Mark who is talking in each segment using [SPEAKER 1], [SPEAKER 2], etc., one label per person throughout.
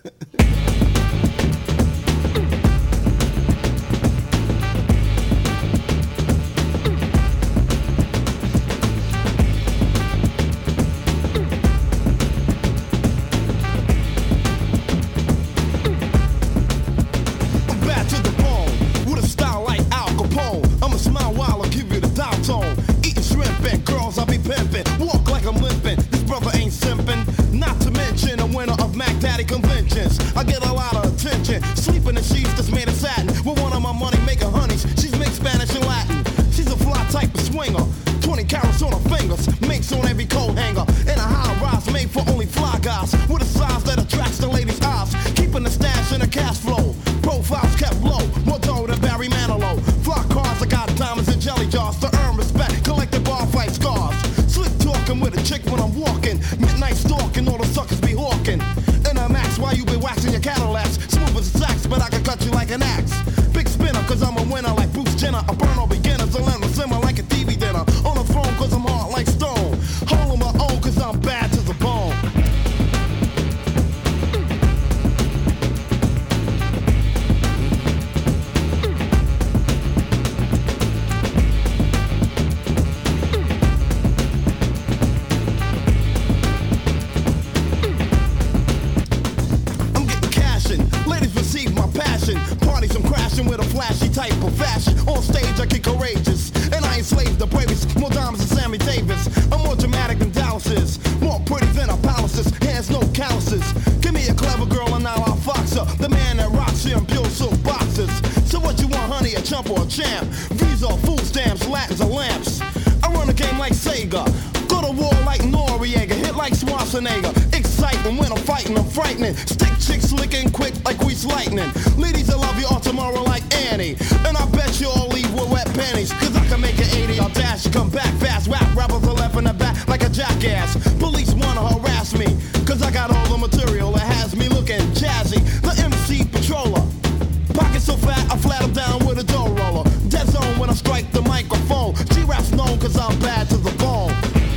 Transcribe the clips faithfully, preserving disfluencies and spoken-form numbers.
[SPEAKER 1] Exciting when I'm fighting, I'm frightening. Stick chicks licking quick like grease lightning. Ladies, I love you all tomorrow like Annie. And I bet you all leave with wet panties. Cause I can make an eighty or dash, come back fast. Rap rappers are left in the back like a jackass. Police wanna harass me, cause I got all the material that has me looking jazzy. The M C patroller, pockets so fat I flat them down with a dough roller. Dead zone when I strike the microphone. G-Rap's known cause I'm bad to the bone.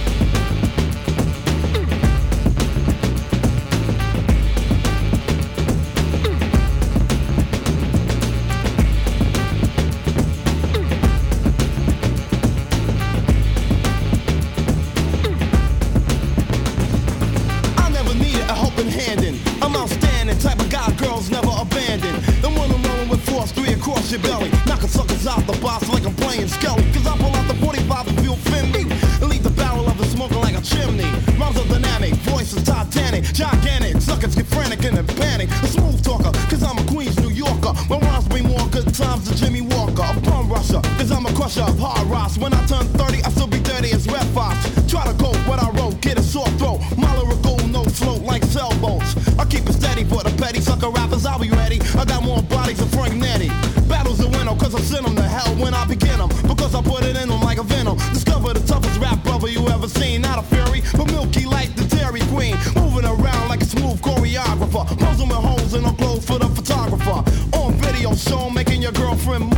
[SPEAKER 1] Your belly, knocking suckers out the box like I'm playing Skelly. Cause I pull out the forty-five if you offend me, and leave the barrel of it smoking like a chimney. Rhymes are dynamic, voice is titanic, gigantic. Suckers get frantic and in panic. A smooth talker, cause I'm a Queens, New Yorker. My rhymes bring more good times than Jimmy Walker. A bum rusher, cause I'm a crusher of hard rocks. When I turn thirty, I still be dirty as Red Fox. Try to go what I wrote, get a sore throat. My lyrical notes float like sailboats. I keep it steady for the petty sucker rappers, I'll be ready. I got more bodies than Frank Nettie. Battles a winner, cause I send them to hell when I begin them. Because I put it in them like a venom. Discover the toughest rap brother you ever seen. Not a fury, but milky like the Dairy Queen. Moving around like a smooth choreographer. Posing with holes in her clothes for the photographer. On video show, making your girlfriend